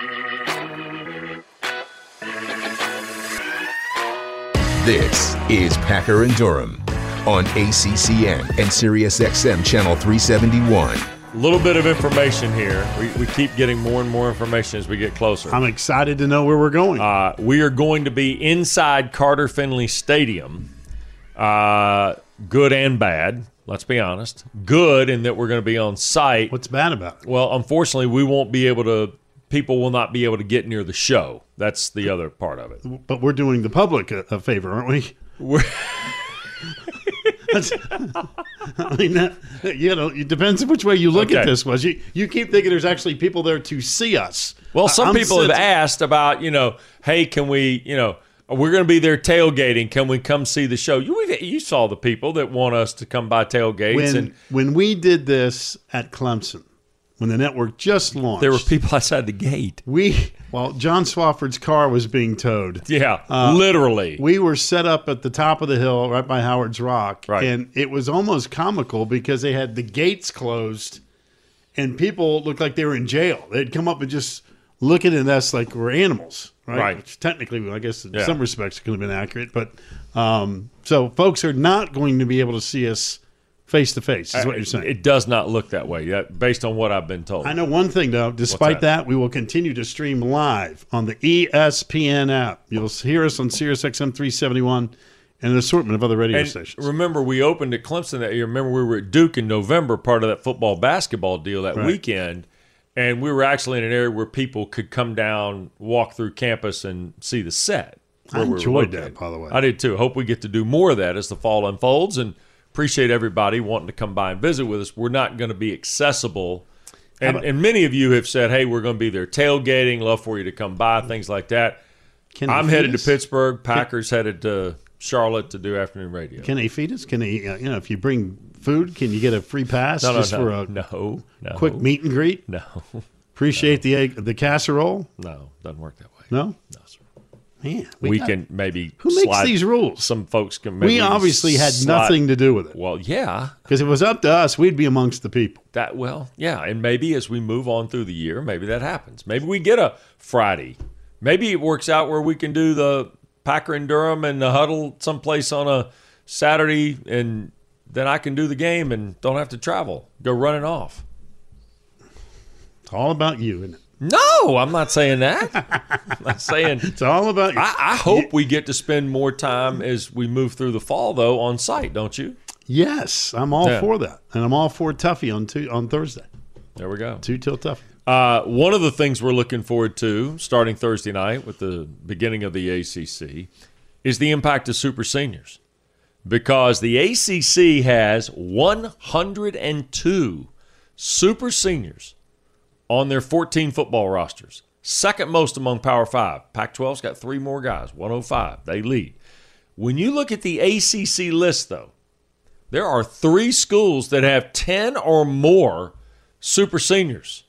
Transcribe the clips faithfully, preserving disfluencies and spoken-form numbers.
This is Packer and Durham on A C C N and Sirius X M Channel three seventy-one. A little bit of information here. We, we keep getting more and more information as we get closer. I'm excited to know where we're going. Uh, we are going to be inside Carter Finley Stadium. Uh, good and bad, let's be honest. Good in that we're going to be on site. What's bad about it? Well, unfortunately, we won't be able to – people will not be able to get near the show. That's the other part of it. But we're doing the public a, a favor, aren't we? We're That's, I mean, that, you know, it depends which way you look Okay. at this. Was you you keep thinking there's actually people there to see us? Well, some I'm people have sensing- asked about, you know, hey, can we, you know, we're going to be there tailgating. Can we come see the show? You you saw the people that want us to come by tailgates. when and when we did this at Clemson, when the network just launched, there were people outside the gate. we well, John Swafford's car was being towed. Yeah, Uh, literally. We were set up at the top of the hill right by Howard's Rock. Right. And it was almost comical because they had the gates closed and people looked like they were in jail. They'd come up and just looking at us like we're animals, right? Right. Which technically, I guess in Yeah. some respects, could have been accurate. But um, so folks are not going to be able to see us face to face, is what you're saying. It does not look that way, yet, based on what I've been told. I know one thing, though. Despite that? that? we will continue to stream live on the E S P N app. You'll hear us on Sirius X M three seventy-one and an assortment of other radio And stations. remember, we opened at Clemson that year. Remember, we were at Duke in November, part of that football basketball deal that Right. weekend, and we were actually in an area where people could come down, walk through campus, and see the set. I where we were enjoyed located. that, by the way. I did too. Hope we get to do more of that as the fall unfolds, and appreciate everybody wanting to come by and visit with us. We're not going to be accessible. And, about- and many of you have said, hey, we're going to be there tailgating, love for you to come by, things like that. Can they I'm feed headed us? to Pittsburgh. Packers headed to Charlotte to do afternoon radio. Can they feed us? Can they, uh, you know, if you bring food, can you get a free pass no, no, just no, for a no, no. quick meet and greet? No, Appreciate the egg, the casserole? no, doesn't work that way. No? No, sir. Man, We, got- can maybe Who makes slide- these rules? Some folks can maybe We obviously had slide- nothing to do with it. Well, yeah, Because if it was up to us, we'd be amongst the people. that well, yeah, and maybe as we move on through the year, maybe that happens. Maybe we get a Friday. Maybe it works out where we can do the Packer and Durham and the huddle someplace on a Saturday, and then I can do the game and don't have to travel, go running off. It's all about you, isn't it? No, I'm not saying that. I'm not saying. It's all about you. I, I hope we get to spend more time as we move through the fall, though, on site, don't you? Yes, I'm all Yeah. for that. And I'm all for Tuffy on two, on Thursday. There we go. Two till Tuffy. Uh, one of the things we're looking forward to starting Thursday night with the beginning of the A C C is the impact of super seniors, because the A C C has one hundred two super seniors on their fourteen football rosters, second most among Power Five. Pac twelve's got three more guys, one oh five. They lead. When you look at the A C C list, though, there are three schools that have ten or more super seniors,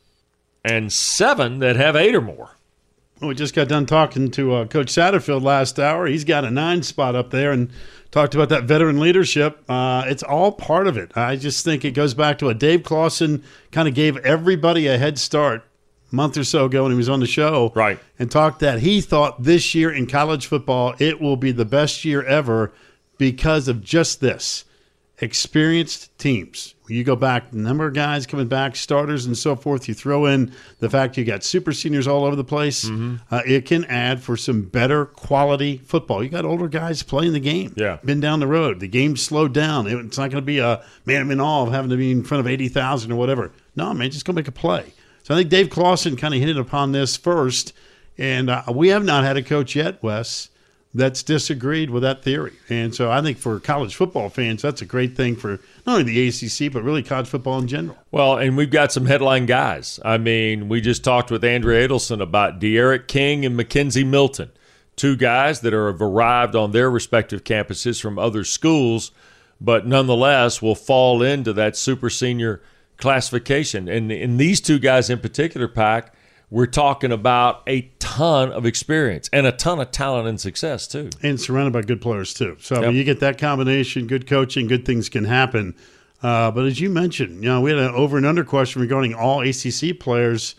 and seven that have eight or more. Well, we just got done talking to uh, Coach Satterfield last hour. He's got a nine spot up there and talked about that veteran leadership. Uh, it's all part of it. I just think it goes back to what Dave Clawson kind of gave everybody a head start a month or so ago when he was on the show. Right. And talked that he thought this year in college football, it will be the best year ever because of just this. Experienced teams. You go back, the number of guys coming back, starters and so forth. You throw in the fact you got super seniors all over the place. Mm-hmm. Uh, it can add for some better quality football. You got older guys playing the game. Yeah. Been down the road. The game's slowed down. It- It's not going to be a man, I'm in awe of having to be in front of eighty thousand or whatever. No, man, just go make a play. So I think Dave Clawson kind of hit upon this first. And uh, we have not had a coach yet, Wes, that's disagreed with that theory. And so I think for college football fans, that's a great thing for not only the A C C, but really college football in general. Well, and we've got some headline guys. I mean, we just talked with Andrea Adelson about De'Eric King and Mackenzie Milton, two guys that are, have arrived on their respective campuses from other schools, but nonetheless will fall into that super senior classification. And, and these two guys in particular, Pac, we're talking about a ton of experience and a ton of talent and success, too. And surrounded by good players, too. So Yep. when you get that combination, good coaching, good things can happen. Uh, but as you mentioned, you know, we had an over and under question regarding all A C C players.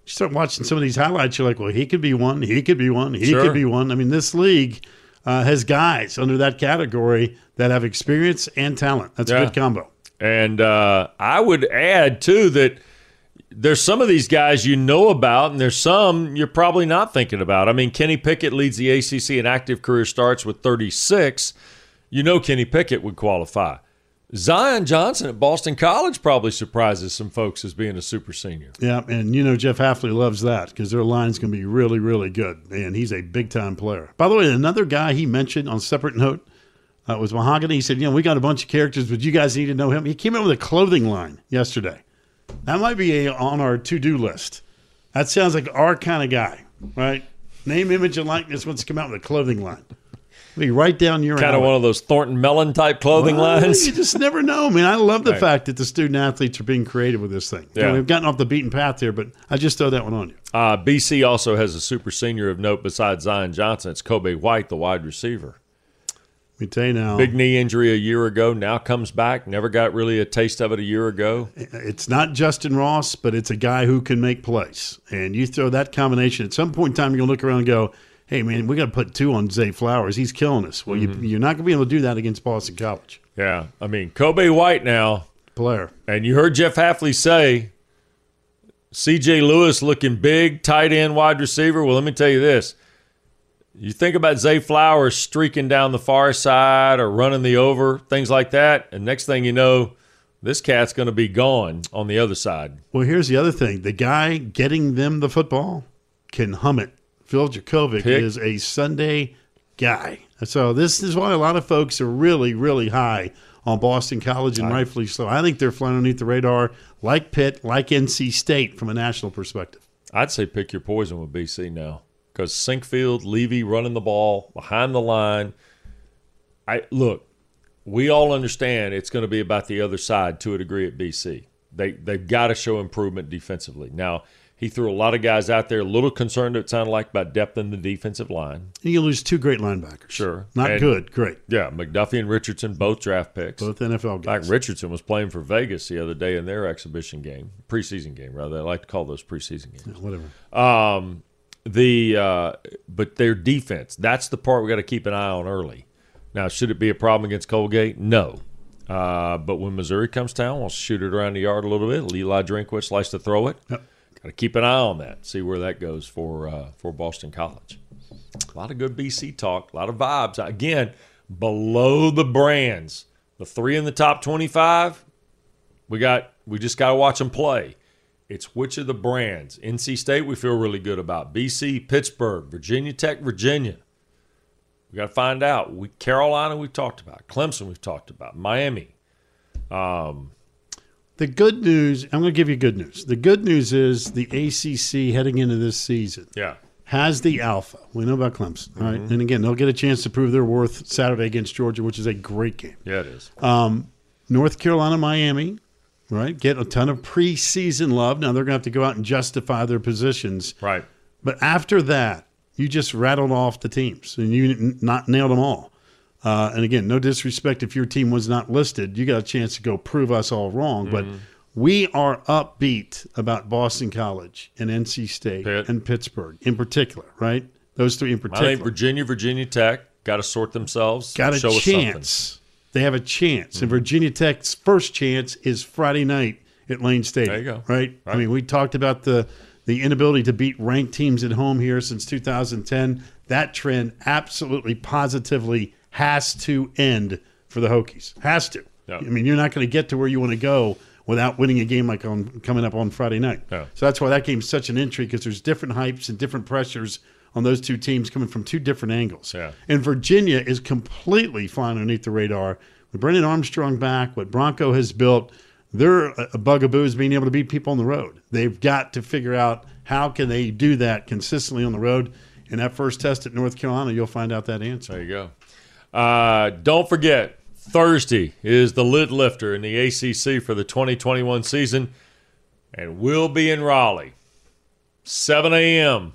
You start watching some of these highlights, you're like, well, he could be one, he could be one, he Sure. could be one. I mean, this league uh, has guys under that category that have experience and talent. That's Yeah. a good combo. And uh, I would add, too, that there's some of these guys you know about, and there's some you're probably not thinking about. I mean, Kenny Pickett leads the A C C in active career starts with thirty-six. You know Kenny Pickett would qualify. Zion Johnson at Boston College probably surprises some folks as being a super senior. Yeah, and you know Jeff Hafley loves that because their line's going to be really, really good, and he's a big-time player. By the way, another guy he mentioned on a separate note uh, was Mahogany. He said, you know, we got a bunch of characters, but you guys need to know him. He came out with a clothing line yesterday. That might be a, on our to-do list. That sounds like our kind of guy, right? Name, image, and likeness wants to come out with a clothing line. Be right down your Kind of alley. one of those Thornton Mellon type clothing Well, lines. You just never know. I mean, I love the Right. fact that the student athletes are being creative with this thing. You Yeah. know, we've gotten off the beaten path here, but I just throw that one on you. Uh, B C also has a super senior of note besides Zion Johnson. It's Kobe White, the wide receiver. Let me tell you now, Big knee injury a year ago, now comes back. Never got really a taste of it a year ago. it's not Justin Ross, but it's a guy who can make plays. And you throw that combination, at some point in time, you're going to look around and go, hey, man, we got to put two on Zay Flowers. He's killing us. Well, Mm-hmm. you, you're not going to be able to do that against Boston College. Yeah, I mean, Kobe White now, Player. and you heard Jeff Hafley say, C J Lewis looking big, tight end, wide receiver. Well, let me tell you this. You think about Zay Flowers streaking down the far side or running the over, things like that, and next thing you know, this cat's going to be gone on the other side. Well, here's the other thing. The guy getting them the football can hum it. Phil Jakovic Pick. is a Sunday guy. So this is why a lot of folks are really, really high on Boston College, and rightfully so. I think they're flying underneath the radar like Pitt, like N C State from a national perspective. I'd say pick your poison with B C now because Sinkfield, Levy running the ball behind the line. I look, we all understand it's going to be about the other side to a degree at B C. They they've got to show improvement defensively. Now, he threw a lot of guys out there, a little concerned, it sounded like, about depth in the defensive line. And you lose two great linebackers. Sure. Not And- good, great. Yeah, McDuffie and Richardson, both draft picks. Both N F L In fact, guys. Richardson was playing for Vegas the other day in their exhibition game, preseason game, rather. I like to call those preseason games. Yeah, whatever. Um, the uh, but their defense, that's the part we got to keep an eye on early. Now, should it be a problem against Colgate? No. Uh, but when Missouri comes to town, we'll shoot it around the yard a little bit. Eli Drinkwitz likes to throw it. Yep. Got to keep an eye on that, see where that goes for uh, for Boston College. A lot of good B C talk, a lot of vibes. Again, below the brands, the three in the top twenty-five, we got we just got to watch them play. It's which of the brands. N C State we feel really good about. B C, Pittsburgh, Virginia Tech, Virginia. We got to find out. We Carolina we've talked about. Clemson we've talked about. Miami. Um, The good news, I'm going to give you good news. The good news is the A C C heading into this season yeah. has the alpha. We know about Clemson, all right? And again, they'll get a chance to prove their worth Saturday against Georgia, which is a great game. Yeah, it is. North Carolina, Miami, right? Get a ton of preseason love. Now they're going to have to go out and justify their positions. Right. But after that, you just rattled off the teams and you n- not nailed them all. Uh, and again, no disrespect if your team was not listed. You got a chance to go prove us all wrong. But we are upbeat about Boston College and N C State Pitt. and Pittsburgh in particular, right? Those three in I think particular. Virginia, Virginia Tech got to sort themselves. Got a show us something. chance. They have a chance. And Virginia Tech's first chance is Friday night at Lane Stadium. There you go. Right? I Right. mean, we talked about the the inability to beat ranked teams at home here since two thousand ten. That trend absolutely, positively has to end for the Hokies. Has to. Yep. I mean, you're not going to get to where you want to go without winning a game like on coming up on Friday night. Yeah. So that's why that game's such an intrigue, because there's different hypes and different pressures on those two teams coming from two different angles. Yeah. And Virginia is completely flying underneath the radar. With Brendan Armstrong back, what Bronco has built, their a bugaboo is being able to beat people on the road. They've got to figure out how can they do that consistently on the road. In that first test at North Carolina, you'll find out that answer. There you go. Uh, don't forget, Thursday is the lid lifter in the A C C for the twenty twenty-one season, and we'll be in Raleigh, seven a.m.,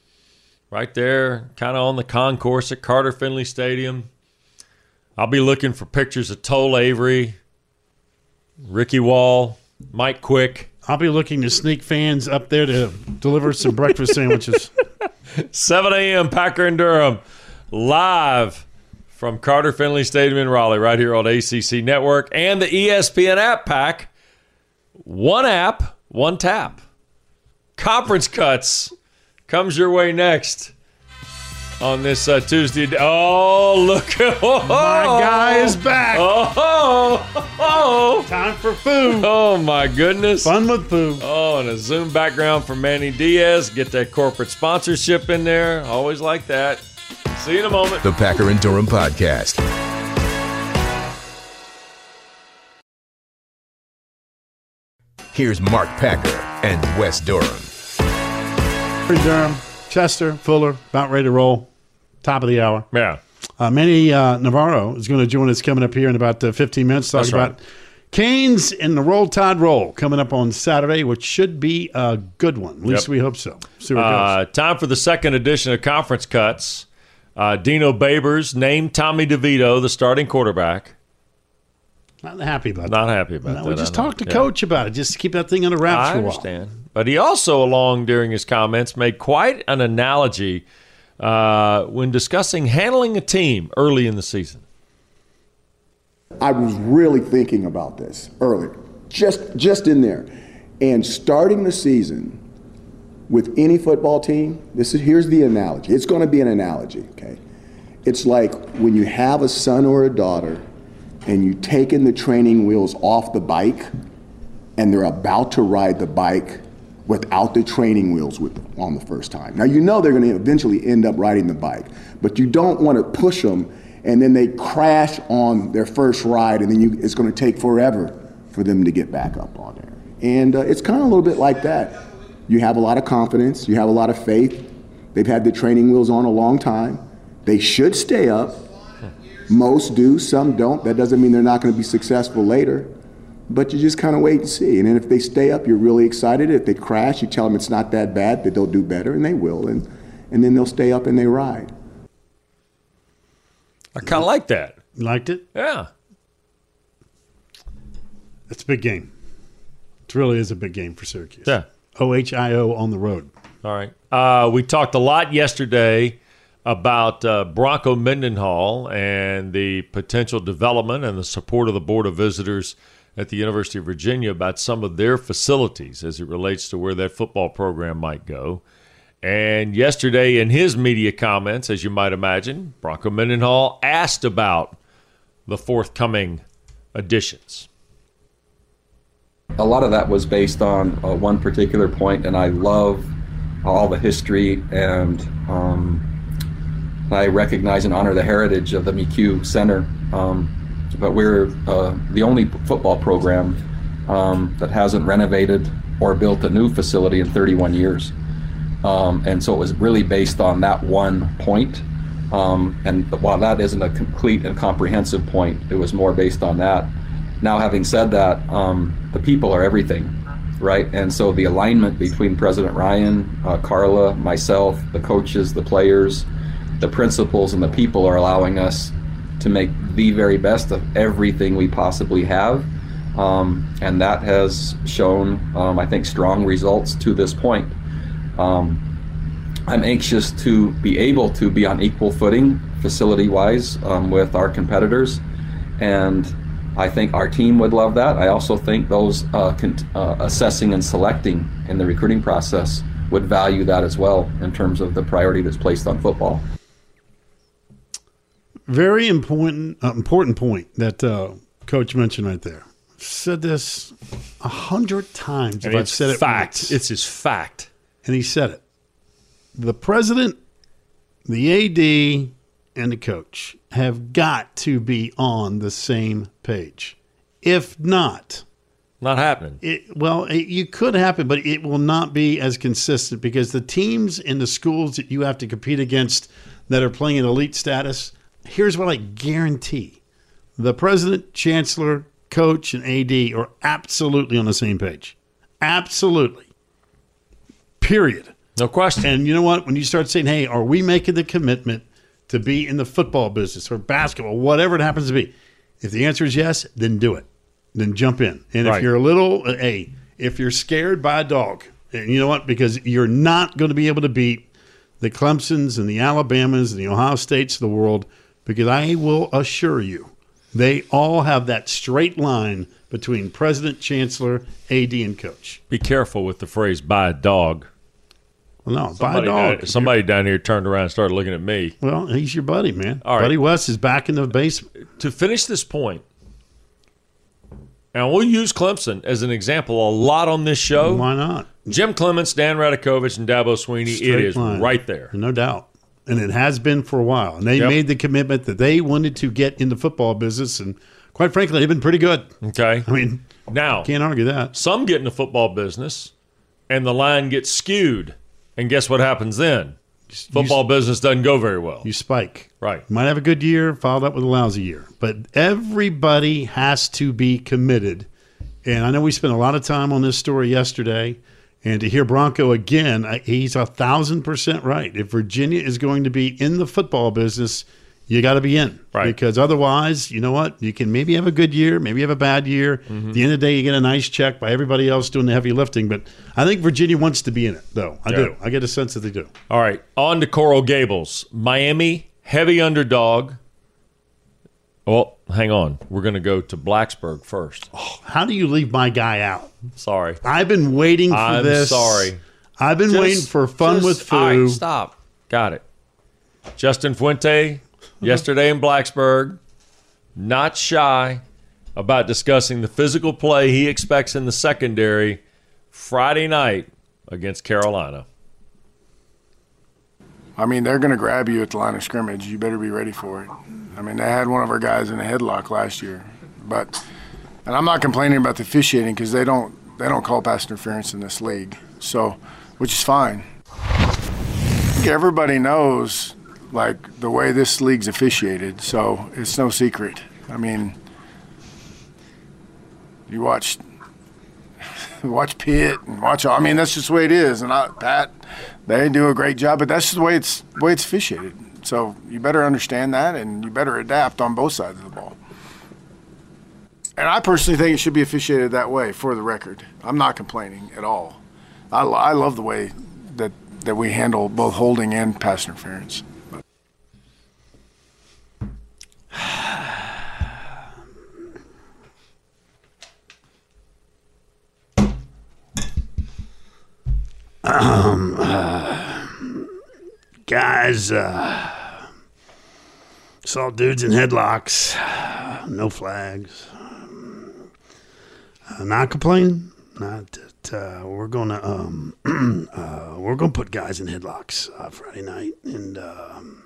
right there, kind of on the concourse at Carter Finley Stadium. I'll be looking for pictures of Toll Avery, Ricky Wall, Mike Quick. I'll be looking to sneak fans up there to deliver some breakfast sandwiches. seven a.m. Packer and Durham, live from Carter Finley Stadium in Raleigh, right here on A C C Network and the E S P N app pack. One app, one tap. Conference Cuts comes your way next on this uh, Tuesday. Oh, look. Oh, My guy is back. Oh, oh, oh. Time for food. Oh, my goodness. Fun with food. Oh, and a Zoom background for Manny Diaz. Get that corporate sponsorship in there. Always like that. See you in a moment. The Packer and Durham Podcast. Here's Mark Packer and Wes Durham. Durham, Chester, Fuller, about ready to roll. Top of the hour. Yeah. Uh, Manny uh, Navarro is going to join us coming up here in about uh, fifteen minutes. Talk That's about right. Canes and the Roll Tide Roll coming up on Saturday, which should be a good one. At least Yep. we hope so. See where it Uh, goes. time for the second edition of Conference Cuts. Uh, Dino Babers named Tommy DeVito the starting quarterback. Not happy about Not happy about that. that. No, we just I know. talked to Yeah. Coach about it. Just keep that thing under wraps I for a while. understand. But he also, along during his comments, made quite an analogy uh, when discussing handling a team early in the season. I was really thinking about this earlier, just just in there, and starting the season with any football team. This is here's the analogy. It's going to be an analogy, okay? It's like when you have a son or a daughter, and you taking the training wheels off the bike, and they're about to ride the bike without the training wheels with them on the first time. Now you know they're going to eventually end up riding the bike, but you don't want to push them and then they crash on their first ride, and then you, it's going to take forever for them to get back up on there. And uh, it's kind of a little bit like that. You have a lot of confidence, you have a lot of faith. They've had the training wheels on a long time. They should stay up. Most do, some don't. That doesn't mean they're not going to be successful later. But you just kind of wait and see. And then if they stay up, you're really excited. If they crash, you tell them it's not that bad, that they'll do better, and they will. And, and then they'll stay up and they ride. I kind of like that. You liked it? Yeah. It's a big game. It really is a big game for Syracuse. Yeah. O H I O on the road. All right. Uh, we talked a lot yesterday about uh, Bronco Mendenhall and the potential development and the support of the Board of Visitors at the University of Virginia about some of their facilities as it relates to where that football program might go. And yesterday in his media comments, as you might imagine, Bronco Mendenhall asked about the forthcoming additions. A lot of that was based on uh, one particular point, and I love all the history, and um, I recognize and honor the heritage of the M E Q Center. Um, but we're uh, the only football program um, that hasn't renovated or built a new facility in thirty-one years. Um, and so it was really based on that one point. Um, and while that isn't a complete and comprehensive point, it was more based on that. Now, having said that, um, the people are everything, right? And so the alignment between President Ryan, uh, Carla, myself, the coaches, the players, the principals, and the people are allowing us to make the very best of everything we possibly have. Um, and that has shown, um, I think, strong results to this point. Um, I'm anxious to be able to be on equal footing facility-wise um, with our competitors, and I think our team would love that. I also think those uh, con- uh, assessing and selecting in the recruiting process would value that as well in terms of the priority that's placed on football. Very important, uh, important point that uh, Coach mentioned right there. Said this a hundred times. And If I've it's said it fact. once. It's his fact. And he said it. The president, the A D, and the coach have got to be on the same page. If not, Not happening. it, well, it, you could happen, but it will not be as consistent because the teams in the schools that you have to compete against that are playing in elite status, here's what I guarantee. The president, chancellor, coach, and A D are absolutely on the same page. Absolutely. Period. No question. And you know what? When you start saying, hey, are we making the commitment to be in the football business or basketball, whatever it happens to be, if the answer is yes, then do it. Then jump in. And Right. if you're a little, uh, hey, if you're scared by a dog, and you know what? Because you're not going to be able to beat the Clemsons and the Alabamas and the Ohio States of the world, because I will assure you, they all have that straight line between president, chancellor, A D, and coach. Be careful with the phrase "buy a dog." Well, no, Somebody, buy a dog. down, somebody down here turned around and started looking at me. Well, he's your buddy, man. All right. Buddy West is back in the basement. To finish this point, and we'll use Clemson as an example a lot on this show. Why not? Jim Clements, Dan Radakovich, and Dabo Sweeney, Straight it is line. right there. No doubt. And it has been for a while. And they Yep. made the commitment that they wanted to get in the football business. And quite frankly, they've been pretty good. Okay. I mean, Now, can't argue that. some get in the football business, and the line gets skewed. And guess what happens then? Football business doesn't go very well. You spike. Right. You might have a good year, followed up with a lousy year. But everybody has to be committed. And I know we spent a lot of time on this story yesterday. And to hear Bronco again, I- he's a thousand percent right. If Virginia is going to be in the football business, you got to be in. Right. Because otherwise, you know what? You can maybe have a good year, maybe have a bad year. Mm-hmm. At the end of the day, you get a nice check by everybody else doing the heavy lifting. But I think Virginia wants to be in it, though. I Yeah. do. I get a sense that they do. All right. On to Coral Gables. Miami, heavy underdog. Well, hang on. We're going to go to Blacksburg first. How do you leave my guy out? Sorry. I've been waiting for I'm this. sorry. I've been Just- waiting for fun just- with Foo. All right, stop. Got it. Justin Fuente, yesterday in Blacksburg, not shy about discussing the physical play he expects in the secondary Friday night against Carolina. I mean, they're going to grab you at the line of scrimmage. You better be ready for it. I mean, they had one of our guys in a headlock last year, but and I'm not complaining about the officiating because they don't they don't call pass interference in this league, so which is fine. I think everybody knows like the way this league's officiated, so it's no secret. I mean, you watch watch Pitt and watch. I mean, that's just the way it is. And I, Pat, they do a great job, but that's just the way it's the way it's officiated. So you better understand that, and you better adapt on both sides of the ball. And I personally think it should be officiated that way. For the record, I'm not complaining at all. I, I love the way that that we handle both holding and pass interference. But. Um, uh, guys, uh, saw dudes in headlocks, no flags. Uh, not complaining. Not that uh, we're gonna um, uh, we're gonna put guys in headlocks uh, Friday night, and um,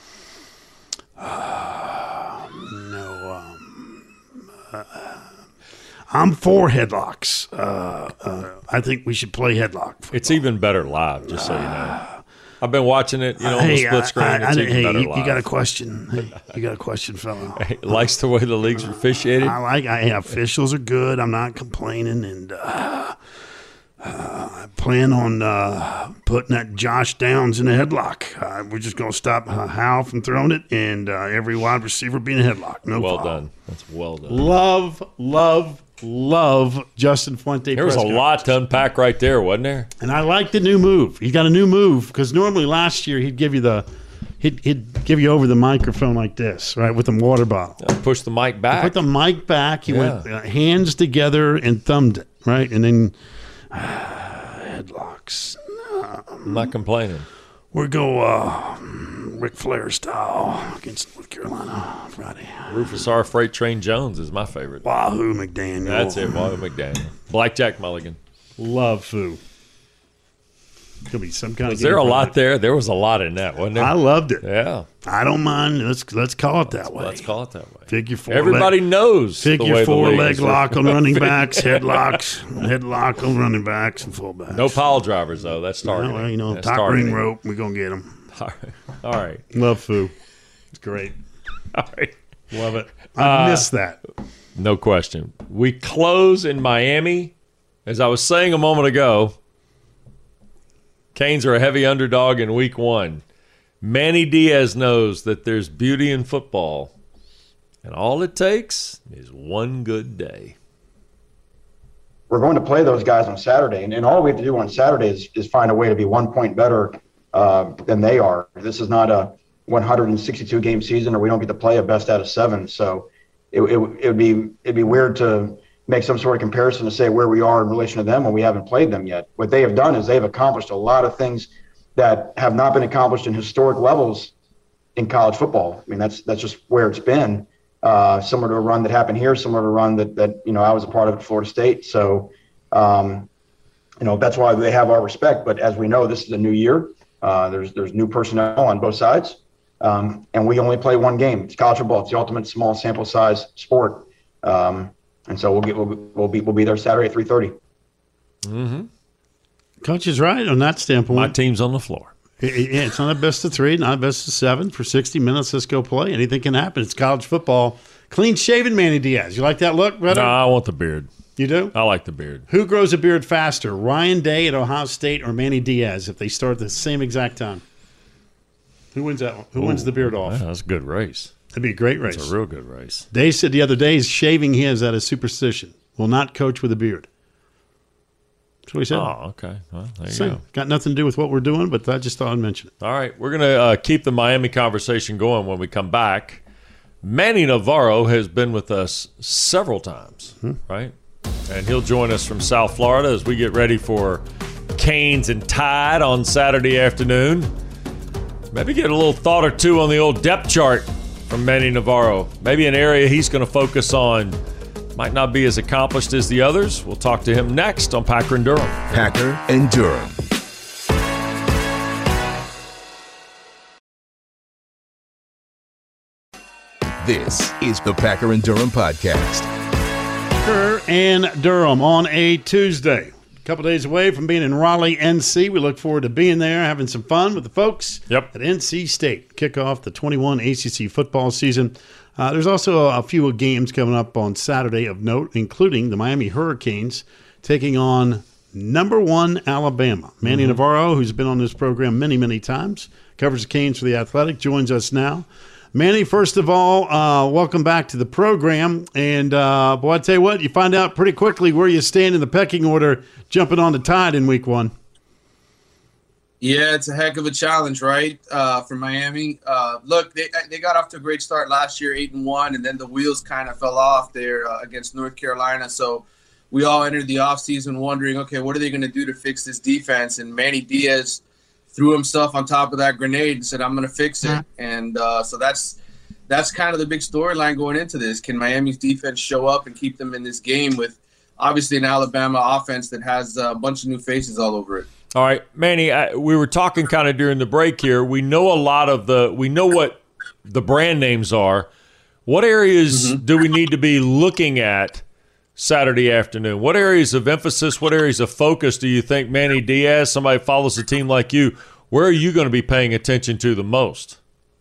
uh, no. Um, uh, I'm for headlocks. Uh, uh, I think we should play headlock. football. It's even better live, just so you know. I've been watching it, you know, on hey, the split screen. I, I, it's I, even hey, better you, live. you got a question? Hey, you got a question, fellow? He likes the way the league's officiated. I like. I officials are good. I'm not complaining, and uh, uh, I plan on uh, putting that Josh Downs in a headlock. Uh, we're just gonna stop uh, Howell from throwing it, and uh, every wide receiver being a headlock. No Well problem. done. That's well done. Love, love, love Justin Fuente. There was a press lot to unpack right there, wasn't there? And I like the new move. He's got a new move because normally last year he'd give you the, he'd, he'd give you over the microphone like this, right, with the water bottle. Push the mic back. Put the mic back. He Yeah. went uh, hands together and thumbed it, right, and then uh, headlocks. I'm not complaining. We go uh, Ric Flair style against North Carolina Friday. Rufus R. Freight Train Jones is my favorite. Wahoo McDaniel. That's it, Wahoo McDaniel. Blackjack Mulligan. Love Foo. Could be some kind Was of. there a game lot product. there? There was a lot in that, wasn't there? I loved it. yeah. I don't mind. Let's let's call it that way. Let's call it that way. Figure four. Everybody leg, knows the way figure the four league leg is. lock on running backs, headlocks, headlock on running backs and fullbacks. No pile drivers, though. That's targeting. Well, you know, That's top targeting. ring rope. We're gonna get them. All right. All right. Love Foo. It's great. All right. Love it. I Uh, miss that. No question. We close in Miami. As I was saying a moment ago, Canes are a heavy underdog in week one. Manny Diaz knows that there's beauty in football, and all it takes is one good day. we're going to play those guys on Saturday. And, and all we have to do on Saturday is, is find a way to be one point better uh, than they are. This is not a one hundred sixty-two game season, or we don't get to play a best out of seven. So it, it, it would be it'd be weird to make some sort of comparison to say where we are in relation to them when we haven't played them yet. What they have done is they've accomplished a lot of things that have not been accomplished in historic levels in college football. I mean, that's that's just where it's been. Uh, similar to a run that happened here, similar to a run that, that you know I was a part of at Florida State. So, um, you know, that's why they have our respect. But as we know, this is a new year. Uh, there's there's new personnel on both sides, um, and we only play one game. It's college football. It's the ultimate small sample size sport, um, and so we'll get we'll, we'll be we'll be there Saturday at three thirty. Mm-hmm. Coach is right on that standpoint. My team's on the floor. Yeah, it's not a best of three, not a best of seven. For sixty minutes, let's go play. Anything can happen. It's college football. Clean-shaven Manny Diaz. You like that look, brother? No, I want the beard. You do? I like the beard. Who grows a beard faster, Ryan Day at Ohio State or Manny Diaz if they start at the same exact time? Who wins that one? Who Ooh, wins the beard off? Yeah, that's a good race. That'd be a great race. It's a real good race. Day said the other day he's shaving his out of superstition. Will not coach with a beard. That's what he said. Oh, okay. Well, there you So, go. got nothing to do with what we're doing, but I just thought I'd mention it. All right, we're going to uh, keep the Miami conversation going when we come back. Manny Navarro has been with us several times, hmm. right? And he'll join us from South Florida as we get ready for Canes and Tide on Saturday afternoon. Maybe get a little thought or two on the old depth chart from Manny Navarro. Maybe an area he's going to focus on. Might not be as accomplished as the others. We'll talk to him next on Packer and Durham. Packer and Durham. This is the Packer and Durham podcast. Packer and Durham on a Tuesday. A couple days away from being in Raleigh, N C. We look forward to being there, having some fun with the folks yep. at N C State. Kick off the twenty-one A C C football season. Uh, there's also a, a few games coming up on Saturday of note, including the Miami Hurricanes taking on number one Alabama. Manny mm-hmm. Navarro, who's been on this program many, many times, covers the Canes for The Athletic, joins us now. Manny, first of all, uh, welcome back to the program. And, uh, boy, I tell you what, you find out pretty quickly where you stand in the pecking order jumping on the Tide in week one. Yeah, it's a heck of a challenge, right, uh, for Miami. Uh, look, they they got off to a great start last year, eight and one, and then the wheels kind of fell off there uh, against North Carolina. So we all entered the offseason wondering, okay, what are they going to do to fix this defense? And Manny Diaz threw himself on top of that grenade and said, I'm going to fix it. And uh, so that's that's kind of the big storyline going into this. Can Miami's defense show up and keep them in this game with obviously an Alabama offense that has a bunch of new faces all over it? All right, Manny, I, we were talking kind of during the break here. We know a lot of the – we know what the brand names are. What areas mm-hmm. do we need to be looking at Saturday afternoon? What areas of emphasis, what areas of focus do you think Manny Diaz, somebody who follows a team like you, where are you going to be paying attention to the most?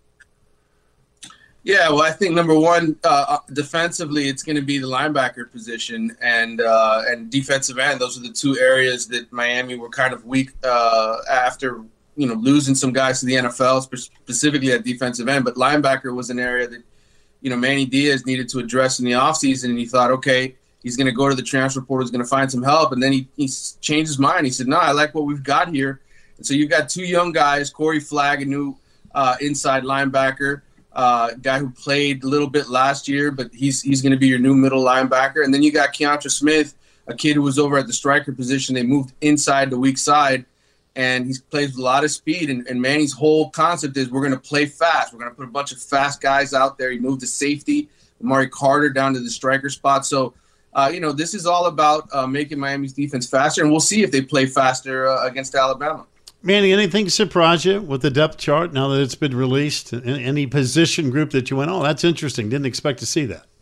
Yeah, well, I think number one, uh, defensively, it's going to be the linebacker position and uh, and defensive end. Those are the two areas that Miami were kind of weak uh, after, you know, losing some guys to the N F L, specifically at defensive end. But linebacker was an area that, you know, Manny Diaz needed to address in the offseason, and he thought, okay, he's going to go to the transfer portal, he's going to find some help. And then he, he changed his mind. He said, no, I like what we've got here. And so you've got two young guys, Corey Flagg, a new uh, inside linebacker, uh, guy who played a little bit last year, but he's he's going to be your new middle linebacker. And then you got Keontra Smith, a kid who was over at the striker position. They moved inside the weak side, and he plays with a lot of speed. And, and Manny's whole concept is we're going to play fast. We're going to put a bunch of fast guys out there. He moved to safety, Amari Carter down to the striker spot. So, uh, you know, this is all about uh, making Miami's defense faster, and we'll see if they play faster uh, against Alabama. Manny, anything surprise you with the depth chart now that it's been released? Any position group that you went, oh, that's interesting, didn't expect to see that?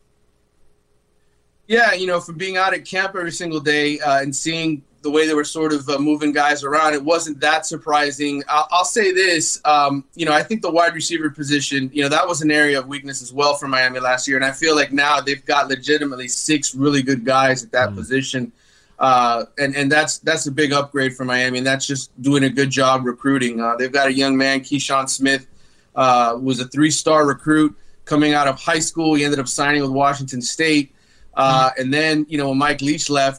Yeah, you know, from being out at camp every single day uh, and seeing the way they were sort of uh, moving guys around, it wasn't that surprising. I'll, I'll say this, um, you know, I think the wide receiver position, you know, that was an area of weakness as well for Miami last year. And I feel like now they've got legitimately six really good guys at that mm. position. Uh, and, and that's that's a big upgrade for Miami, and that's just doing a good job recruiting. Uh, they've got a young man, Keyshawn Smith, uh, was a three-star recruit coming out of high school. He ended up signing with Washington State. Uh, and then, you know, when Mike Leach left,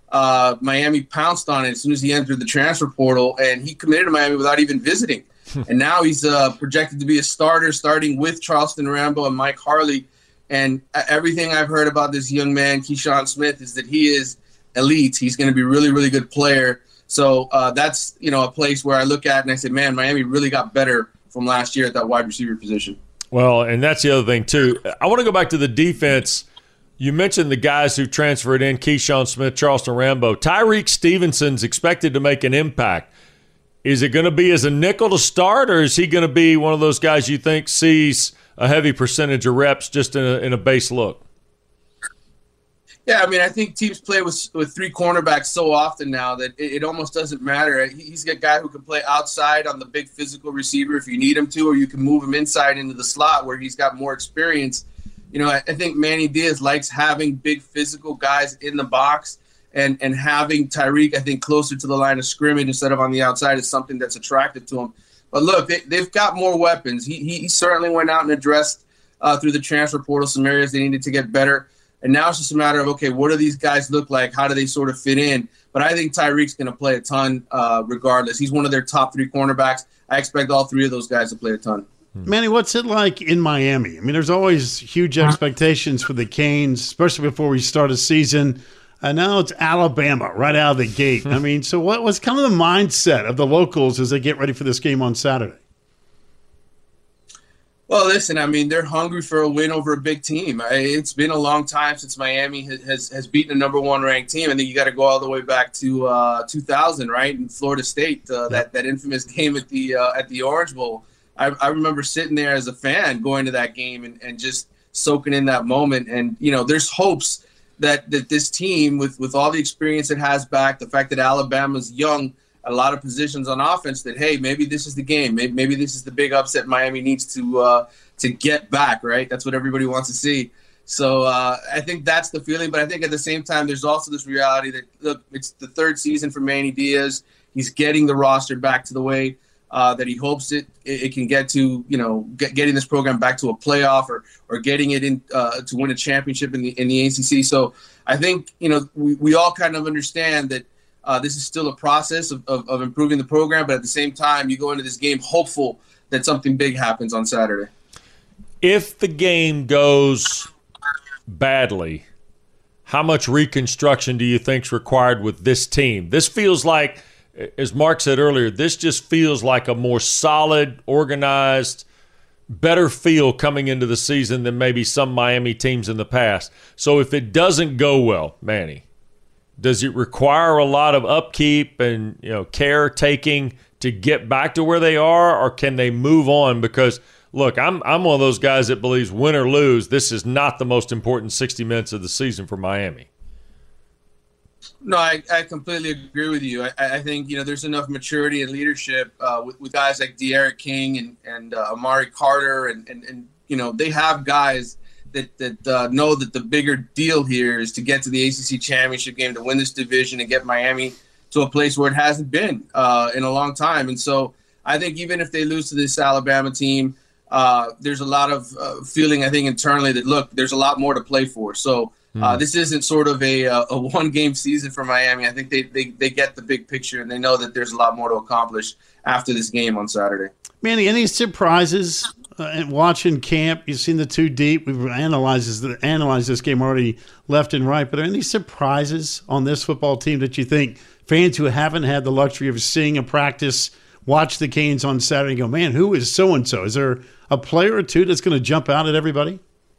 uh, Miami pounced on it as soon as he entered the transfer portal, and he committed to Miami without even visiting. And now he's uh, projected to be a starter, starting with Charleston Rambo and Mike Harley. And everything I've heard about this young man, Keyshawn Smith, is that he is elite. He's going to be a really, really good player. So uh, that's, you know, a place where I look at and I say, man, Miami really got better from last year at that wide receiver position. Well, and that's the other thing, too. I want to go back to the defense. You mentioned the guys who transferred in, Keyshawn Smith, Charleston Rambo. Tyreek Stevenson's expected to make an impact. Is it going to be as a nickel to start, or is he going to be one of those guys you think sees a heavy percentage of reps just in a, in a base look? Yeah, I mean, I think teams play with with three cornerbacks so often now that it, it almost doesn't matter. He's a guy who can play outside on the big physical receiver if you need him to, or you can move him inside into the slot where he's got more experience. You know, I, I think Manny Diaz likes having big physical guys in the box. And and having Tyreek, I think, closer to the line of scrimmage instead of on the outside is something that's attractive to him. But look, they, they've got more weapons. He, he certainly went out and addressed uh, through the transfer portal some areas they needed to get better. And now it's just a matter of, okay, what do these guys look like? How do they sort of fit in? But I think Tyreek's going to play a ton uh, regardless. He's one of their top three cornerbacks. I expect all three of those guys to play a ton. Manny, what's it like in Miami? I mean, there's always huge expectations for the Canes, especially before we start a season. And now it's Alabama right out of the gate. I mean, so what was kind of the mindset of the locals as they get ready for this game on Saturday? Well, listen, I mean, they're hungry for a win over a big team. It's been a long time since Miami has has beaten a number one ranked team. I think you got to go all the way back to uh, two thousand, right, in Florida State, uh, that that infamous game at the uh, at the Orange Bowl. I, I remember sitting there as a fan going to that game and, and just soaking in that moment. And, you know, there's hopes that that this team, with, with all the experience it has back, the fact that Alabama's young, a lot of positions on offense, that, hey, maybe this is the game. Maybe, maybe this is the big upset Miami needs to uh, to get back, right? That's what everybody wants to see. So uh, I think that's the feeling. But I think at the same time, there's also this reality that, look, it's the third season for Manny Diaz. He's getting the roster back to the way uh, that he hopes it, it it can get to, you know, get, getting this program back to a playoff or or getting it in uh, to win a championship in the in the A C C. So I think, you know, we, we all kind of understand that uh, this is still a process of, of, of improving the program. But at the same time, you go into this game hopeful that something big happens on Saturday. If the game goes badly, how much reconstruction do you think is required with this team? This feels like, as Mark said earlier, this just feels like a more solid, organized, better feel coming into the season than maybe some Miami teams in the past. So if it doesn't go well, Manny, does it require a lot of upkeep and, you know, caretaking to get back to where they are, or can they move on? Because, look, I'm I'm one of those guys that believes win or lose, this is not the most important sixty minutes of the season for Miami. No, I, I completely agree with you. I, I think, you know, there's enough maturity and leadership uh, with, with guys like De'Aaron King and, and uh, Amari Carter. And, and, and, you know, they have guys that, that uh, know that the bigger deal here is to get to the A C C championship game, to win this division and get Miami to a place where it hasn't been uh, in a long time. And so I think even if they lose to this Alabama team, uh, there's a lot of uh, feeling, I think, internally that, look, there's a lot more to play for. So uh, this isn't sort of a, a one-game season for Miami. I think they, they, they get the big picture, and they know that there's a lot more to accomplish after this game on Saturday. Manny, any surprises uh, in watching camp? You've seen the two deep. We've analyzed this, analyzed this game already left and right. But are there any surprises on this football team that you think fans who haven't had the luxury of seeing a practice watch the Canes on Saturday and go, man, who is so-and-so? Is there a player or two that's going to jump out at everybody?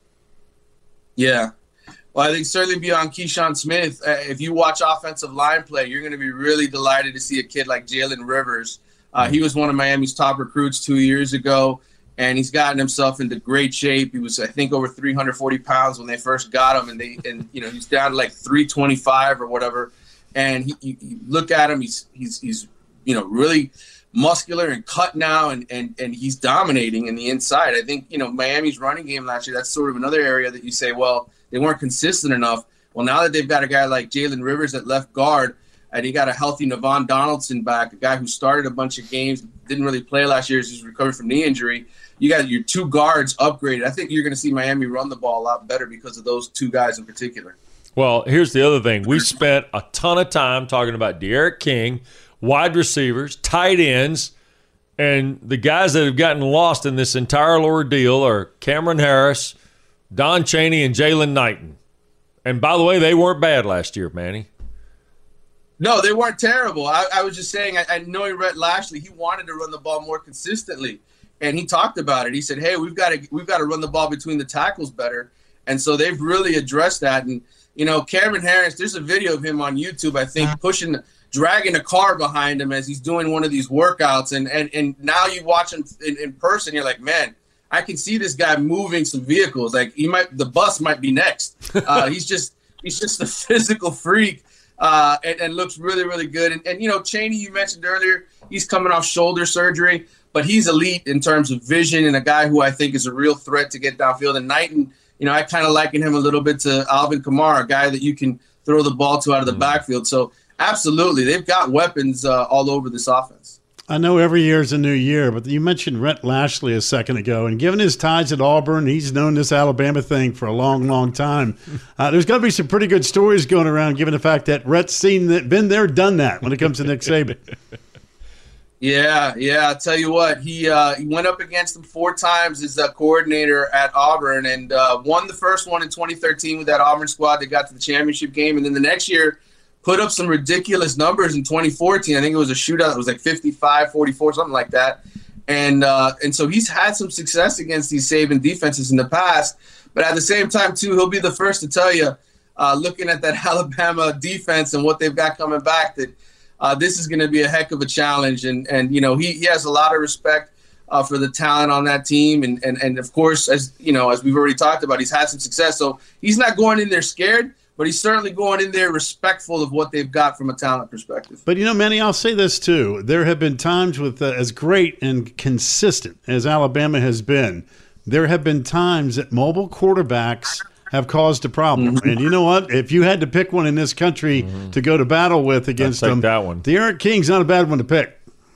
Yeah. Well, I think certainly beyond Keyshawn Smith, uh, if you watch offensive line play, you're going to be really delighted to see a kid like Jalen Rivers. Uh, he was one of Miami's top recruits two years ago, and he's gotten himself into great shape. He was, I think, over three hundred forty pounds when they first got him, and they, and you know, he's down to like three twenty-five or whatever. And he, you, you look at him, he's he's he's you know really muscular and cut now, and, and and he's dominating in the inside. I think, you know, Miami's running game last year, that's sort of another area that you say, well, they weren't consistent enough. Well, now that they've got a guy like Jalen Rivers at left guard, and he got a healthy Navon Donaldson back, a guy who started a bunch of games, didn't really play last year as he's recovered from knee injury. You got your two guards upgraded. I think you're going to see Miami run the ball a lot better because of those two guys in particular. Well, here's the other thing. We spent a ton of time talking about D'Eriq King, wide receivers, tight ends, and the guys that have gotten lost in this entire ordeal are Cameron Harris, Don Chaney, and Jalen Knighton. And by the way, they weren't bad last year, Manny. No, they weren't terrible. I, I was just saying, I, I know he read Lashley. He wanted to run the ball more consistently, and he talked about it. He said, "Hey, we've got to we've got to run the ball between the tackles better," and so they've really addressed that. And you know, Cameron Harris, there's a video of him on YouTube, I think, pushing, dragging a car behind him as he's doing one of these workouts. And and, and now you watch him in, in person, you're like, man, I can see this guy moving some vehicles. Like he might, the bus might be next. Uh, he's just he's just a physical freak, uh, and, and looks really, really good. And, and, you know, Chaney, you mentioned earlier, he's coming off shoulder surgery, but he's elite in terms of vision and a guy who I think is a real threat to get downfield. And Knighton, you know, I kind of liken him a little bit to Alvin Kamara, a guy that you can throw the ball to out of the backfield. So, absolutely, they've got weapons uh, all over this offense. I know every year is a new year, but you mentioned Rhett Lashley a second ago, and given his ties at Auburn, he's known this Alabama thing for a long, long time. Uh, there's going to be some pretty good stories going around, given the fact that Rhett's seen that, been there, done that when it comes to Nick Saban. Yeah, yeah. I'll tell you what, he uh, he went up against him four times as a coordinator at Auburn and uh, won the first one in twenty thirteen with that Auburn squad that got to the championship game. And then the next year put up some ridiculous numbers in twenty fourteen. I think it was a shootout. It was like fifty-five forty-four, something like that. And uh, and so he's had some success against these Saban defenses in the past. But at the same time, too, he'll be the first to tell you, uh, looking at that Alabama defense and what they've got coming back, that Uh, this is going to be a heck of a challenge. And, and you know, he, he has a lot of respect uh, for the talent on that team. And, and, and, of course, as you know, as we've already talked about, he's had some success. So he's not going in there scared, but he's certainly going in there respectful of what they've got from a talent perspective. But, you know, Manny, I'll say this, too. There have been times with uh, as great and consistent as Alabama has been, there have been times that mobile quarterbacks have caused a problem. Mm-hmm. And you know what? If you had to pick one in this country mm-hmm. to go to battle with against them, that one. D'Eriq King's not a bad one to pick.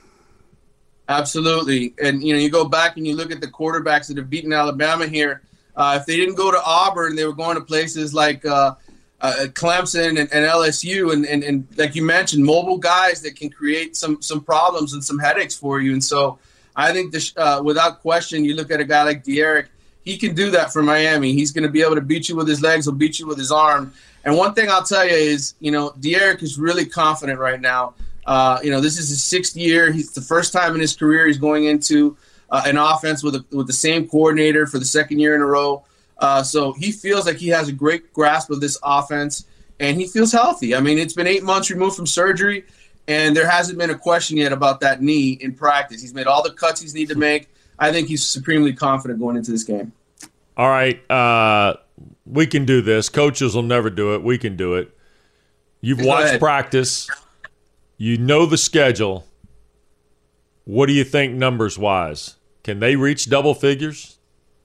Absolutely. And, you know, you go back and you look at the quarterbacks that have beaten Alabama here. Uh, if they didn't go to Auburn, they were going to places like uh, uh, Clemson and, and L S U. And, and, and like you mentioned, mobile guys that can create some some problems and some headaches for you. And so I think this, uh, without question, you look at a guy like D'Eriq, he can do that for Miami. He's going to be able to beat you with his legs. He'll beat you with his arm. And one thing I'll tell you is, you know, D'Eriq is really confident right now. Uh, you know, this is his sixth year. He's the first time in his career he's going into uh, an offense with a, with the same coordinator for the second year in a row. Uh, so he feels like he has a great grasp of this offense, and he feels healthy. I mean, it's been eight months removed from surgery, and there hasn't been a question yet about that knee in practice. He's made all the cuts he's need to make. I think he's supremely confident going into this game. All right. Uh, we can do this. Coaches will never do it. We can do it. You've Go watched ahead. practice. You know the schedule. What do you think numbers-wise? Can they reach double figures?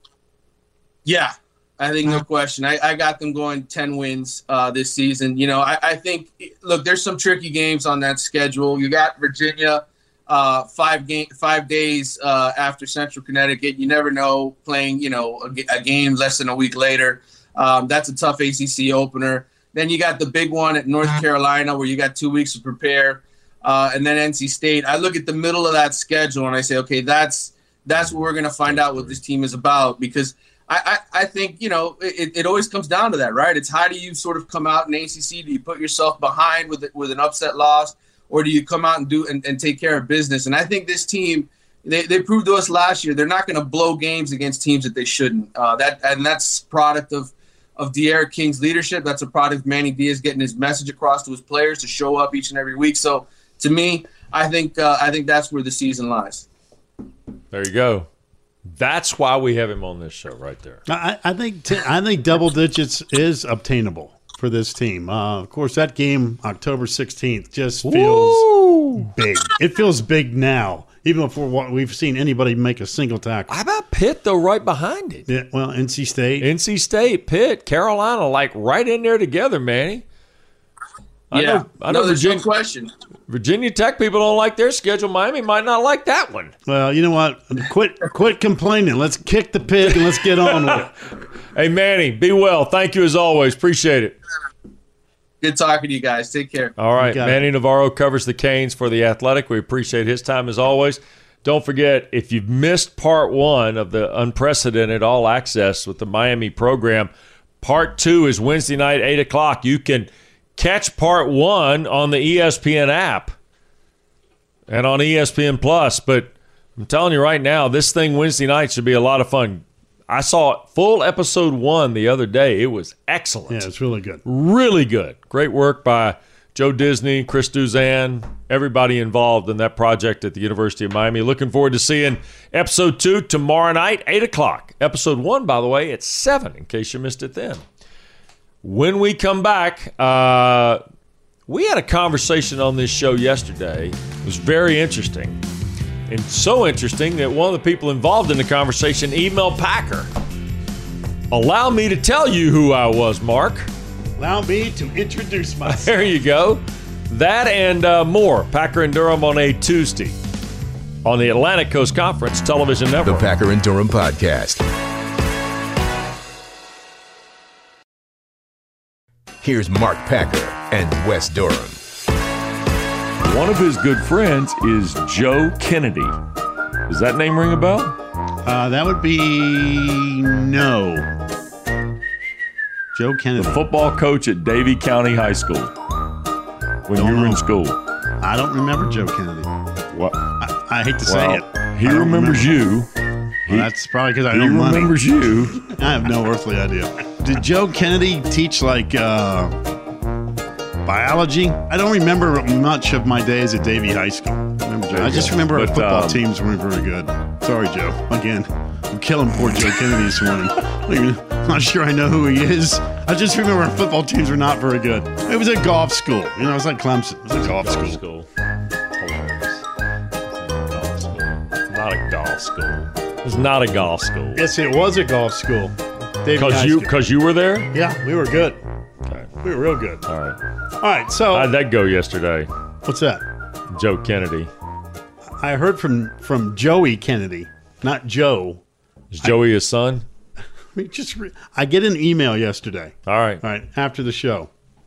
Yeah, I think no question. I, I got them going ten wins uh, this season. You know, I, I think, look, there's some tricky games on that schedule. You got Virginia. Uh, five game, five days uh, after Central Connecticut. You never know, playing, you know, a, a game less than a week later. Um, that's a tough A C C opener. Then you got the big one at North Carolina where you got two weeks to prepare, uh, and then N C State. I look at the middle of that schedule and I say, okay, that's that's what we're going to find out what this team is about, because I, I, I think, you know, it, it always comes down to that, right? It's how do you sort of come out in A C C? Do you put yourself behind with with an upset loss? Or do you come out and do and, and take care of business? And I think this team, they, they proved to us last year, they're not going to blow games against teams that they shouldn't. Uh, that and that's product of of D'Eriq King's leadership. That's a product of Manny Diaz getting his message across to his players to show up each and every week. So to me, I think uh, I think that's where the season lies. There you go. That's why we have him on this show right there. I, I think t- I think double digits is obtainable for this team. Uh, of course, that game, October sixteenth, just feels Woo! big. It feels big now, even before what we've seen anybody make a single tackle. How about Pitt, though, right behind it? Yeah, well, N C State. N C State, Pitt, Carolina, like right in there together, Manny. I yeah, know, I know no, there's Virginia, no question. Virginia Tech people don't like their schedule. Miami might not like that one. Well, you know what? Quit quit complaining. Let's kick the pig and let's get on with it. Hey, Manny, be well. Thank you as always. Appreciate it. Good talking to you guys. Take care. All right. Manny it. Navarro covers the Canes for The Athletic. We appreciate his time as always. Don't forget, if you've missed part one of the unprecedented all access with the Miami program, part two is Wednesday night, eight o'clock. You can catch part one on the E S P N app and on E S P N Plus. But I'm telling you right now, this thing Wednesday night should be a lot of fun. I saw full episode one the other day. It was excellent. Yeah, it's really good. Really good. Great work by Joe Disney, Chris Duzan, everybody involved in that project at the University of Miami. Looking forward to seeing episode two tomorrow night, eight o'clock. Episode one, by the way, at seven, in case you missed it then. When we come back, uh, we had a conversation on this show yesterday. It was very interesting. And so interesting that one of the people involved in the conversation emailed Packer. Allow me to tell you who I was, Mark. Allow me to introduce myself. There you go. That and uh, more. Packer and Durham on a Tuesday on the Atlantic Coast Conference Television Network. The Packer and Durham Podcast. Here's Mark Packer and Wes Durham. One of his good friends is Joe Kennedy. Does that name ring a bell? Uh, that would be no. Joe Kennedy. The football coach at Davie County High School when Don't you were know. in school. I don't remember Joe Kennedy. What? I, I hate to say Well, it. he I don't remembers remember. you. Well, that's probably because I He don't money. remembers you. I have no earthly idea. Did Joe Kennedy teach like uh, biology? I don't remember much of my days at Davie High School. I, remember Joe. I just remember our But, football um, teams weren't very good. Sorry, Joe. Again, I'm killing poor Joe Kennedy this morning. I'm even- I'm not sure I know who he is. I just remember our football teams were not very good. It was a golf school. You know, it was like Clemson. It was a golf, school. School. Hilarious. Golf school. It's not a golf school. It's not a golf school. Yes, it was a golf school. Davie Because High you, School. because you were there? Yeah, we were good. Okay. We were real good. All right. All right, so How'd that go yesterday? what's that? Joe Kennedy. I heard from from Joey Kennedy, not Joe. Is Joey his son? I mean, just re- I get an email yesterday. All right. All right, after the show,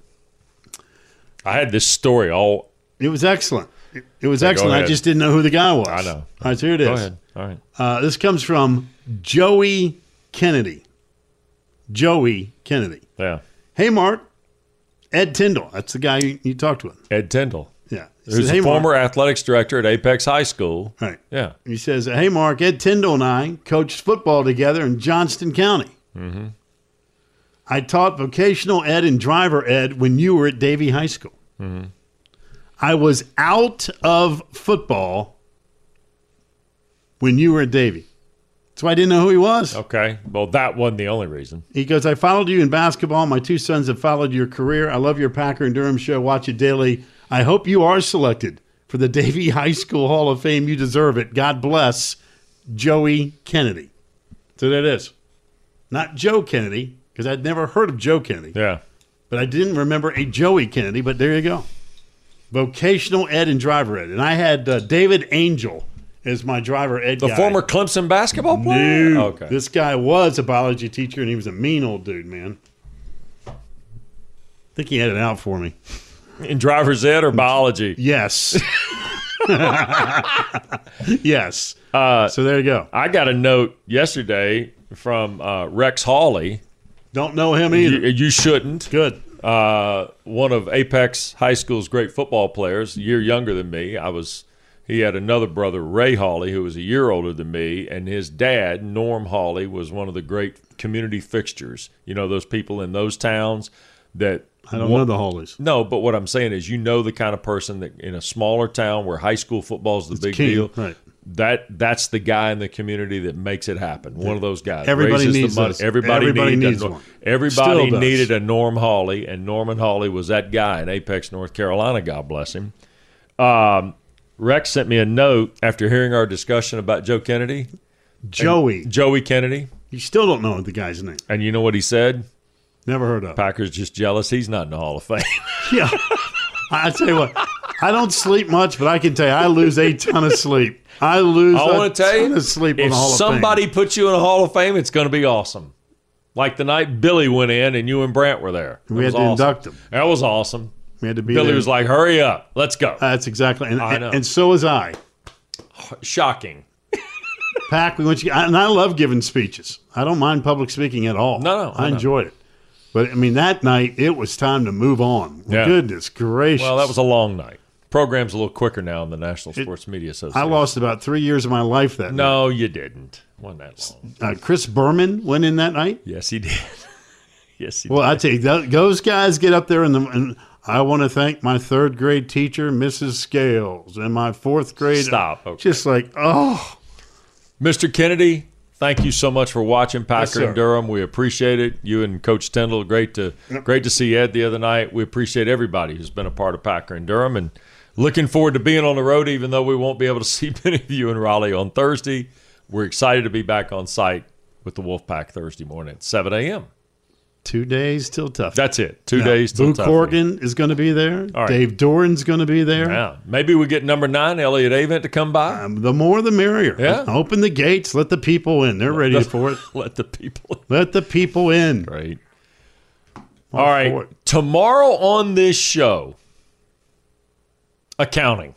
I had this story all. it was excellent. It, it was Okay, go excellent. I ahead. just didn't know who the guy was. I know. All right, so here it is. Go ahead. All right. Uh, this comes from Joey Kennedy. Joey Kennedy. Yeah. Hey, Mark. Ed Tyndall. That's the guy you, you talked with. Ed Tyndall, Yeah. He who's says, the "Hey, Mark." former athletics director at Apex High School. Right. Yeah. He says, hey, Mark, Ed Tyndall and I coached football together in Johnston County. Mm-hmm. I taught vocational ed and driver ed when you were at Davie High School. Mm-hmm. I was out of football when you were at Davie. So I didn't know who he was. Okay. Well, that wasn't the only reason. He goes, I followed you in basketball. My two sons have followed your career. I love your Packer and Durham show. Watch it daily. I hope you are selected for the Davie High School Hall of Fame. You deserve it. God bless, Joey Kennedy. So there it is. Not Joe Kennedy, because I'd never heard of Joe Kennedy. Yeah. But I didn't remember a Joey Kennedy, but there you go. Vocational ed and driver ed. And I had uh, David Angel as my driver ed The guy. former Clemson basketball player? No. Okay. This guy was a biology teacher, and he was a mean old dude, man. I think he had it out for me. In driver's ed or biology? Yes. yes. Uh, so there you go. I got a note yesterday from uh, Rex Hawley. Don't know him either. You, you shouldn't. Good. Uh, one of Apex High School's great football players, a year younger than me. I was. He had another brother, Ray Hawley, who was a year older than me, and his dad, Norm Hawley, was one of the great community fixtures. You know, those people in those towns that I don't know the Hawleys. No, but what I'm saying is, you know, the kind of person that in a smaller town where high school football is the big king, deal. right. That that's the guy in the community that makes it happen. One of those guys. Everybody raises needs the money. those. Everybody, Everybody needed needs a, one. Everybody Still does. needed a Norm Hawley, and Norman Hawley was that guy in Apex, North Carolina. God bless him. Um, Rex sent me a note after hearing our discussion about Joe Kennedy. Joey. Joey Kennedy. You still don't know the guy's name. And you know what he said? Never heard of. Packers just jealous he's not in the Hall of Fame. Yeah. I tell you what, I don't sleep much, but I can tell you I lose a ton of sleep. I lose I a want to tell ton you, of sleep on if the Hall of Fame. somebody puts you in a Hall of Fame, it's going to be awesome. Like the night Billy went in and you and Brant were there. That We had was to awesome. induct him. That was awesome. We had to be Billy there. was like, hurry up. Let's go. That's exactly. And, I know. and so was I. Shocking. Pack, we went to, and I love giving speeches. I don't mind public speaking at all. No, no, I I know. enjoyed it. But I mean, that night it was time to move on. Yeah. Goodness gracious! Well, that was a long night. Program's a little quicker now in the National Sports Media Association. I lost about three years of my life that night. No, you didn't. Wasn't that long. Uh, Chris Berman went in that night. Yes, he did. yes, he Well, did. I tell you, th- those guys get up there, and, the, and I want to thank my third grade teacher, Missus Scales, and my fourth grade. Stop. Okay. Just like, oh, Mister Kennedy, thank you so much for watching Packer sir. and Durham. We appreciate it. You and Coach Tyndall, great to great to see Ed the other night. We appreciate everybody who's been a part of Packer and Durham, and looking forward to being on the road, even though we won't be able to see many of you in Raleigh on Thursday. We're excited to be back on site with the Wolfpack Thursday morning at seven a.m. two days till tough. That's it. Two Now, days till Boo tough. Corrigan is going to be there. All right. Dave Doran's going to be there. Yeah. Maybe we get number nine, Elliot Avent, to come by. Um, the more, the merrier. Yeah. Open the gates. Let the people in. They're ready for it. Let the people. Let the people in. Great. All All for right. it. Tomorrow on this show, accounting.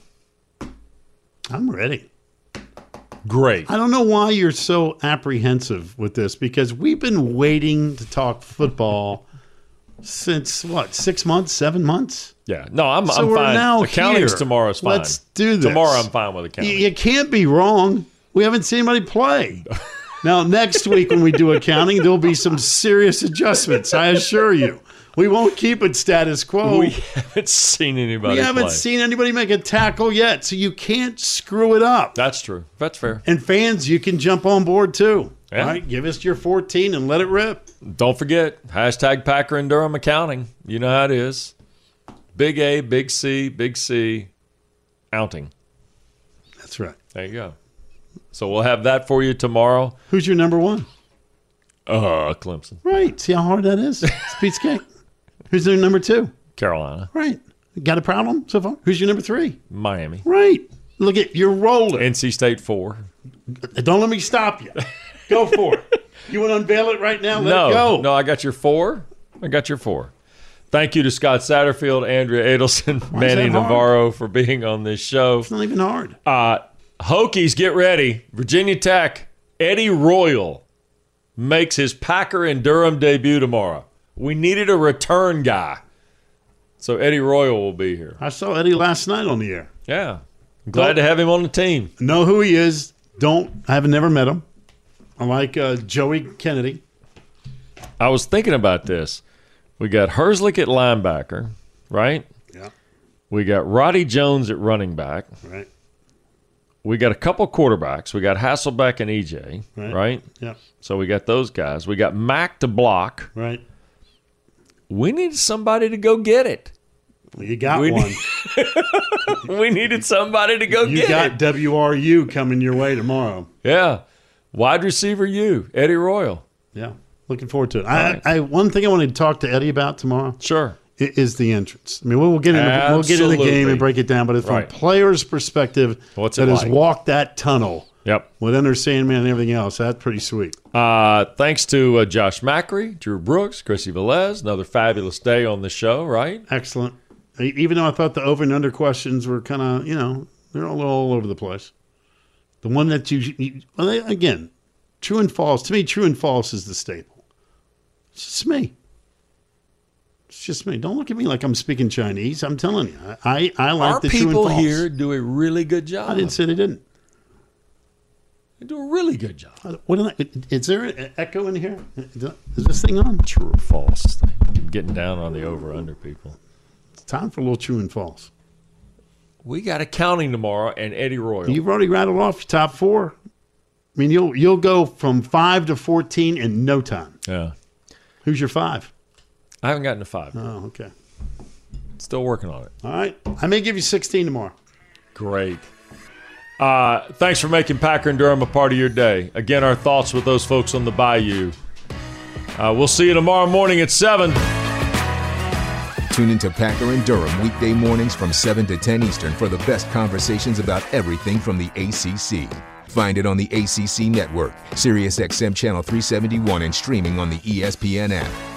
I'm ready. Great. I don't know why you're so apprehensive with this, because we've been waiting to talk football since, what, six months, seven months? Yeah. No, I'm, So I'm we're fine. now Accounting's here. tomorrow's fine. Let's do this. Tomorrow I'm fine with You, accounting. you can't be wrong. We haven't seen anybody play. Now, next week when we do accounting, there'll be some serious adjustments, I assure you. We won't keep it status quo. We haven't seen anybody We haven't play. seen anybody make a tackle yet, so you can't screw it up. That's true. That's fair. And fans, you can jump on board too. Yeah. All right, give us your fourteen and let it rip. Don't forget, hashtag Packer and Durham accounting. You know how it is. Big A, big C, big C, outing. That's right. There you go. So we'll have that for you tomorrow. Who's your number one? Uh, Clemson. Right. See how hard that is? It's a piece of cake. Who's their number two? Carolina. Right. Got a problem so far? Who's your number three? Miami. Right. Look at you're rolling. N C State four. Don't let me stop you. Go for it. You want to unveil it right now? Let no, it go. no, I got your four. I got your four. Thank you to Scott Satterfield, Andrea Adelson, Why is Manny that hard? Navarro for being on this show. It's not even hard. Uh, Hokies, get ready. Virginia Tech, Eddie Royal makes his Packer and Durham debut tomorrow. We needed a return guy. So Eddie Royal will be here. I saw Eddie last night on the air. Yeah. I'm glad to have him on the team. Know who he is. Don't. I haven't never met him. I like uh, Joey Kennedy. I was thinking about this. We got Herzlich at linebacker, right? Yeah. We got Roddy Jones at running back. Right. We got a couple quarterbacks. We got Hasselbeck and E J, Right. right? Yeah. So we got those guys. We got Mack to block. Right. We needed somebody to go get it. Well, you got We- one. We needed somebody to go You get got it. W R U coming your way tomorrow. Yeah. Wide receiver you, Eddie Royal. Yeah. Looking forward to it. I, right. I one thing I wanted to talk to Eddie about tomorrow Sure. i- is the entrance. I mean, we'll get into we'll get in the game Absolutely. and break it down, but from Right. a player's perspective What's it that has like? walked that tunnel Yep. with Enter Sandman and everything else, that's pretty sweet. Uh, thanks to uh, Josh Macri, Drew Brooks, Chrissy Velez. Another fabulous day on the show, right? Excellent. E- Even though I thought the over and under questions were kind of, you know, they're a little all over the place. The one that you, you well, they, again, true and false. To me, true and false is the staple. It's just me. It's just me. Don't look at me like I'm speaking Chinese. I'm telling you, I I, I like Our the true and people false. here do a really good job. I didn't say they didn't. They do a really good job. What did I, is there an echo in here? Is this thing on? True or false? Getting down on the over-under people. It's time for a little true and false. We got accounting tomorrow and Eddie Royal. You've already rattled off your top four. I mean, you'll you'll go from five to fourteen in no time. Yeah. Who's your five? I haven't gotten to five. Oh, okay. Still working on it. All right. I may give you sixteen tomorrow. Great. Uh, thanks for making Packer and Durham a part of your day. Again, our thoughts with those folks on the Bayou. Uh, we'll see you tomorrow morning at seven. Tune into Packer and Durham weekday mornings from seven to ten Eastern for the best conversations about everything from the A C C. Find it on the A C C Network, SiriusXM Channel three seventy-one, and streaming on the E S P N app.